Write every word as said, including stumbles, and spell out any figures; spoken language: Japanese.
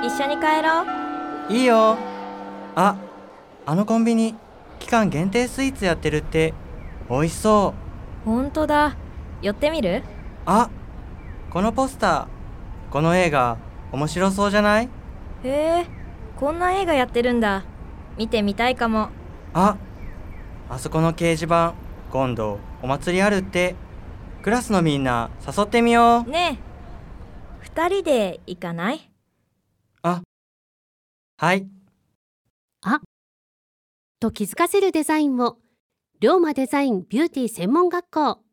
一緒に帰ろう。 いいよ。あ、あのコンビニ期間限定スイーツやってるって。美味しそう。 ほんとだ。寄ってみる？ あ、このポスター、この映画面白そうじゃない？ へえ、こんな映画やってるんだ。見てみたいかも。 あ、あそこの掲示板今度お祭りあるって。クラスのみんな誘ってみよう。 ねえ、二人で行かない？ あ、はい。 あと気づかせるデザインを龍馬デザインビューティー専門学校。